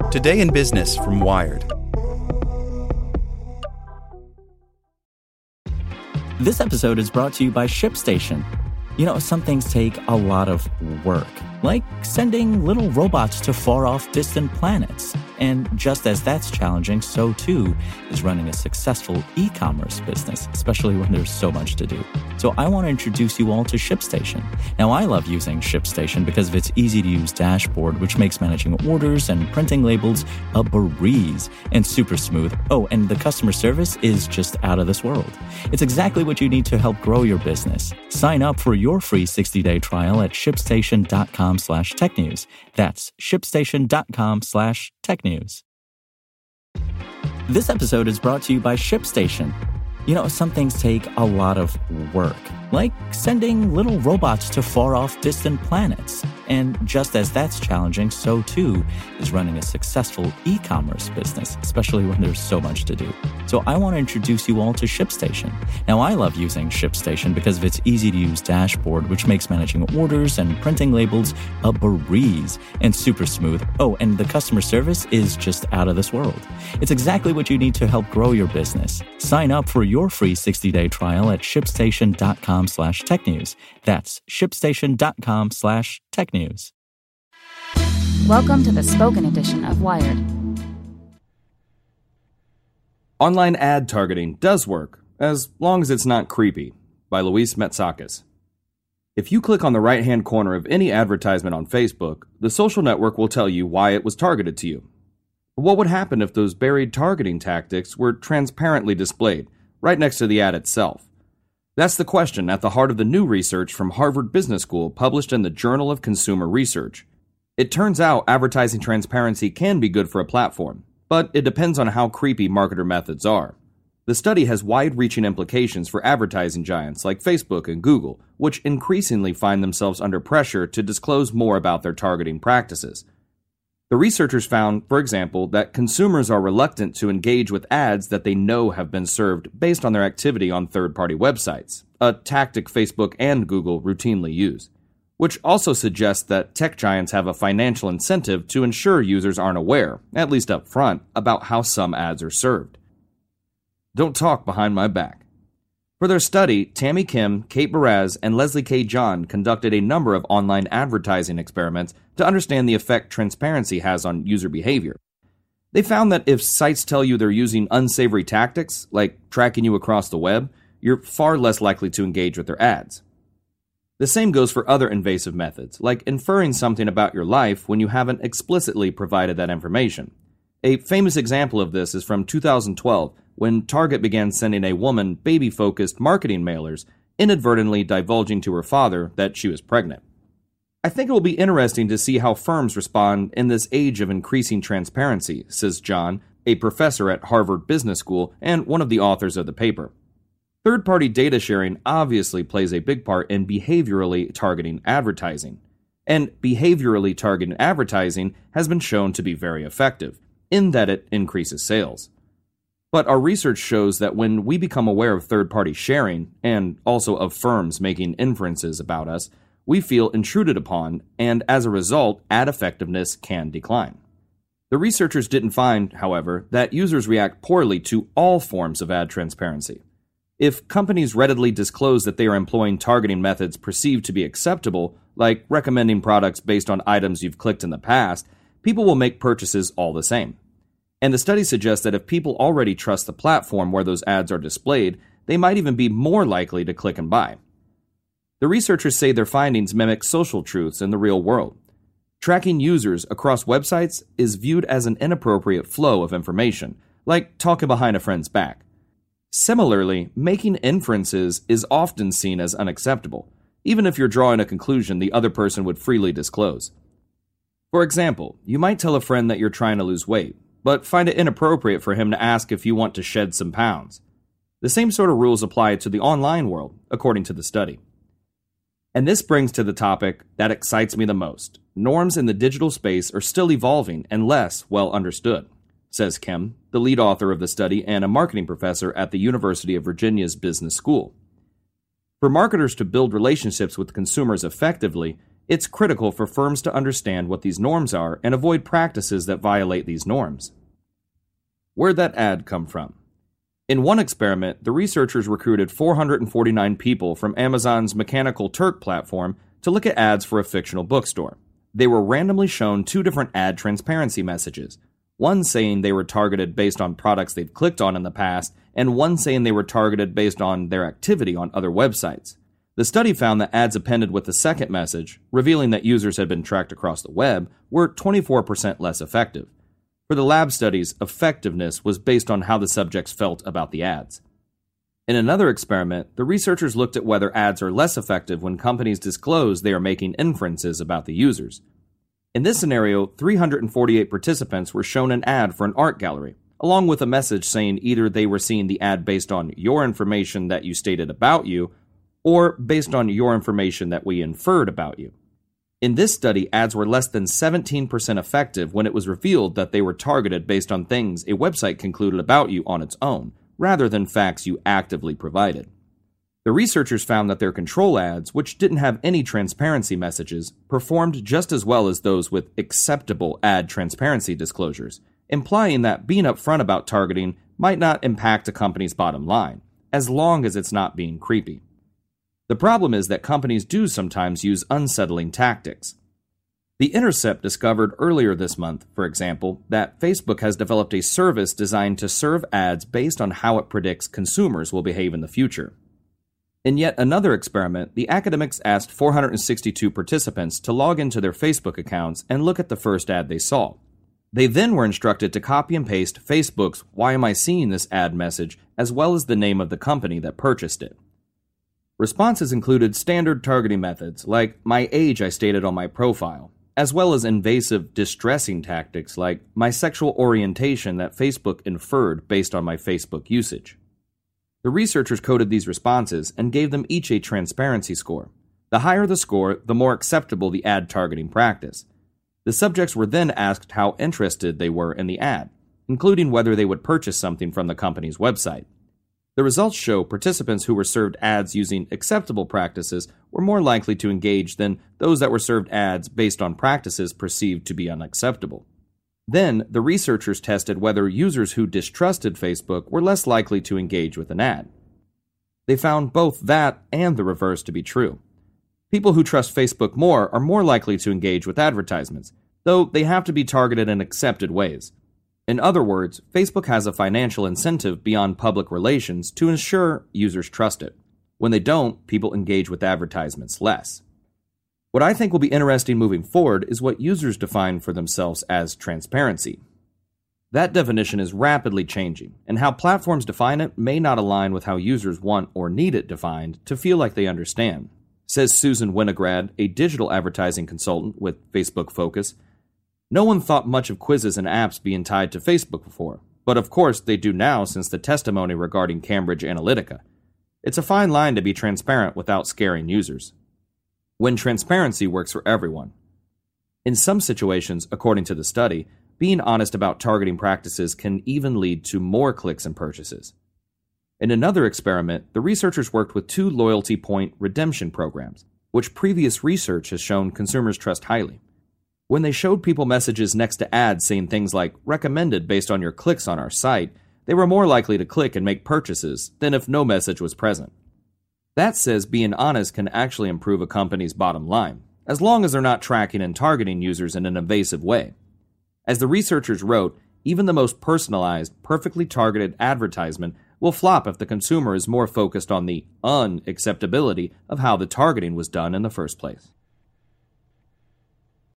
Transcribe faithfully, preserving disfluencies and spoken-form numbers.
Today in Business from Wired. This episode is brought to you by ShipStation. You know, some things take a lot of work, like sending little robots to far-off distant planets. And just as that's challenging, so too is running a successful e-commerce business, especially when there's so much to do. So I want to introduce you all to ShipStation. Now, I love using ShipStation because of its easy-to-use dashboard, which makes managing orders and printing labels a breeze and super smooth. Oh, and the customer service is just out of this world. It's exactly what you need to help grow your business. Sign up for your free sixty-day trial at shipstation.com slash tech news. That's shipstation.com slash tech news. This episode is brought to you by ShipStation. You know, some things take a lot of work, like sending little robots to far-off distant planets. And just as that's challenging, so too is running a successful e-commerce business, especially when there's so much to do. So I want to introduce you all to ShipStation. Now, I love using ShipStation because of its easy-to-use dashboard, which makes managing orders and printing labels a breeze and super smooth. Oh, and the customer service is just out of this world. It's exactly what you need to help grow your business. Sign up for your free sixty-day trial at shipstation.com slash tech news. That's shipstation.com slash tech news. Welcome to the spoken edition of Wired. Online ad targeting does work, as long as it's not creepy, by Luis Metsakis. If you click on the right-hand corner of any advertisement on Facebook, the social network will tell you why it was targeted to you. But what would happen if those buried targeting tactics were transparently displayed, right next to the ad itself? That's the question at the heart of the new research from Harvard Business School published in the Journal of Consumer Research. It turns out advertising transparency can be good for a platform, but it depends on how creepy marketer methods are. The study has wide-reaching implications for advertising giants like Facebook and Google, which increasingly find themselves under pressure to disclose more about their targeting practices. The researchers found, for example, that consumers are reluctant to engage with ads that they know have been served based on their activity on third-party websites, a tactic Facebook and Google routinely use, which also suggests that tech giants have a financial incentive to ensure users aren't aware, at least up front, about how some ads are served. Don't talk behind my back. For their study, Tammy Kim, Kate Baraz, and Leslie K. John conducted a number of online advertising experiments to understand the effect transparency has on user behavior. They found that if sites tell you they're using unsavory tactics, like tracking you across the web, you're far less likely to engage with their ads. The same goes for other invasive methods, like inferring something about your life when you haven't explicitly provided that information. A famous example of this is from two thousand twelve, when Target began sending a woman baby-focused marketing mailers, inadvertently divulging to her father that she was pregnant. I think it will be interesting to see how firms respond in this age of increasing transparency, says John, a professor at Harvard Business School and one of the authors of the paper. Third-party data sharing obviously plays a big part in behaviorally targeting advertising. And behaviorally targeted advertising has been shown to be very effective, in that it increases sales. But our research shows that when we become aware of third-party sharing, and also of firms making inferences about us, we feel intruded upon, and as a result, ad effectiveness can decline. The researchers didn't find, however, that users react poorly to all forms of ad transparency. If companies readily disclose that they are employing targeting methods perceived to be acceptable, like recommending products based on items you've clicked in the past, people will make purchases all the same. And the study suggests that if people already trust the platform where those ads are displayed, they might even be more likely to click and buy. The researchers say their findings mimic social truths in the real world. Tracking users across websites is viewed as an inappropriate flow of information, like talking behind a friend's back. Similarly, making inferences is often seen as unacceptable, even if you're drawing a conclusion the other person would freely disclose. For example, you might tell a friend that you're trying to lose weight, but find it inappropriate for him to ask if you want to shed some pounds. The same sort of rules apply to the online world, according to the study. And this brings to the topic that excites me the most. Norms in the digital space are still evolving and less well understood, says Kim, the lead author of the study and a marketing professor at the University of Virginia's Business School. For marketers to build relationships with consumers effectively, It's critical for firms to understand what these norms are and avoid practices that violate these norms. Where'd that ad come from? In one experiment, the researchers recruited four hundred forty-nine people from Amazon's Mechanical Turk platform to look at ads for a fictional bookstore. They were randomly shown two different ad transparency messages, one saying they were targeted based on products they've clicked on in the past, and one saying they were targeted based on their activity on other websites. The study found that ads appended with the second message, revealing that users had been tracked across the web, were twenty-four percent less effective. For the lab studies, effectiveness was based on how the subjects felt about the ads. In another experiment, the researchers looked at whether ads are less effective when companies disclose they are making inferences about the users. In this scenario, three hundred forty-eight participants were shown an ad for an art gallery, along with a message saying either they were seeing the ad based on your information that you stated about you, or based on your information that we inferred about you. In this study, ads were less than seventeen percent effective when it was revealed that they were targeted based on things a website concluded about you on its own, rather than facts you actively provided. The researchers found that their control ads, which didn't have any transparency messages, performed just as well as those with acceptable ad transparency disclosures, implying that being upfront about targeting might not impact a company's bottom line, as long as it's not being creepy. The problem is that companies do sometimes use unsettling tactics. The Intercept discovered earlier this month, for example, that Facebook has developed a service designed to serve ads based on how it predicts consumers will behave in the future. In yet another experiment, the academics asked four hundred sixty-two participants to log into their Facebook accounts and look at the first ad they saw. They then were instructed to copy and paste Facebook's "Why am I seeing this ad?" message, as well as the name of the company that purchased it. Responses included standard targeting methods, like my age I stated on my profile, as well as invasive, distressing tactics like my sexual orientation that Facebook inferred based on my Facebook usage. The researchers coded these responses and gave them each a transparency score. The higher the score, the more acceptable the ad targeting practice. The subjects were then asked how interested they were in the ad, including whether they would purchase something from the company's website. The results show participants who were served ads using acceptable practices were more likely to engage than those that were served ads based on practices perceived to be unacceptable. Then, the researchers tested whether users who distrusted Facebook were less likely to engage with an ad. They found both that and the reverse to be true. People who trust Facebook more are more likely to engage with advertisements, though they have to be targeted in accepted ways. In other words, Facebook has a financial incentive beyond public relations to ensure users trust it. When they don't, people engage with advertisements less. What I think will be interesting moving forward is what users define for themselves as transparency. That definition is rapidly changing, and how platforms define it may not align with how users want or need it defined to feel like they understand, says Susan Winograd, a digital advertising consultant with Facebook Focus. No one thought much of quizzes and apps being tied to Facebook before, but of course they do now since the testimony regarding Cambridge Analytica. It's a fine line to be transparent without scaring users, when transparency works for everyone. In some situations, according to the study, being honest about targeting practices can even lead to more clicks and purchases. In another experiment, the researchers worked with two loyalty point redemption programs, which previous research has shown consumers trust highly. When they showed people messages next to ads saying things like recommended based on your clicks on our site, they were more likely to click and make purchases than if no message was present. That says being honest can actually improve a company's bottom line, as long as they're not tracking and targeting users in an invasive way. As the researchers wrote, even the most personalized, perfectly targeted advertisement will flop if the consumer is more focused on the unacceptability of how the targeting was done in the first place.